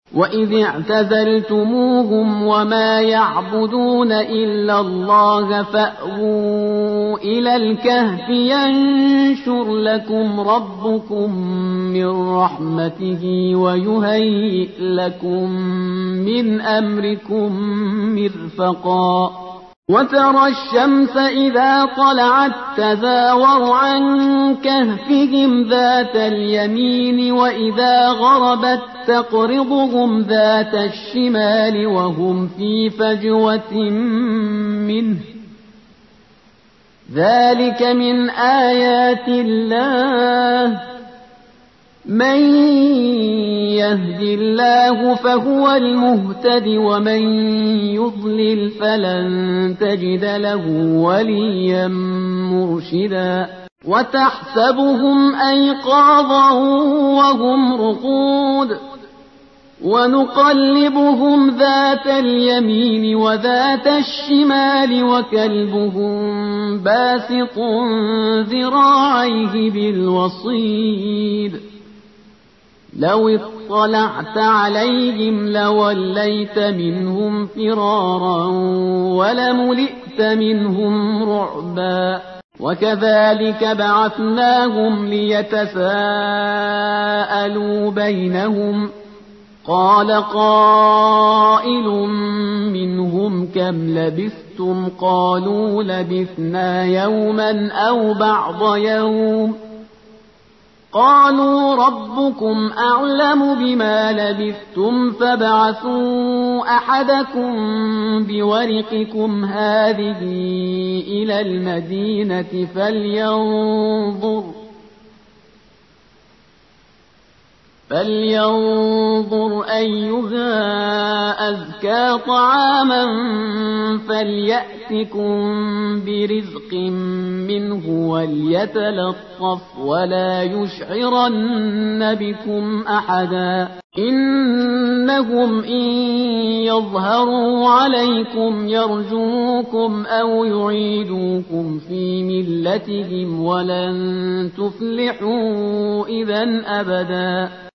وإذ اعتزلتموهم وما يعبدون إلا الله فأووا إلى الكهف ينشر لكم ربكم من رحمته ويهيئ لكم من أمركم مرفقا وترى الشمس إذا طلعت تزاور عن كهفهم ذات اليمين وإذا غربت تقرضهم ذات الشمال وهم في فجوة منه ذلك من آيات الله من يهد الله فهو المهتد ومن يضلل فلن تجد له وليا مرشدا وتحسبهم أيقاظا وهم رقود ونقلبهم ذات اليمين وذات الشمال وكلبهم باسط ذراعيه بالوصيد لو اطلعت عليهم لوليت منهم فرارا ولملئت منهم رعبا وكذلك بعثناهم ليتساءلوا بينهم قال قائل منهم كم لبثتم قالوا لبثنا يوما أو بعض يوم قالوا ربكم أعلم بما لبثتم فابعثوا أحدكم بورقكم هذه إلى المدينة فلينظر أيها أزكى طعاما فليأتكم برزق منه وليتلطف ولا يشعرن بكم أحدا إنهم إن يظهروا عليكم يرجوكم أو يعيدوكم في ملتهم ولن تفلحوا إذا أبدا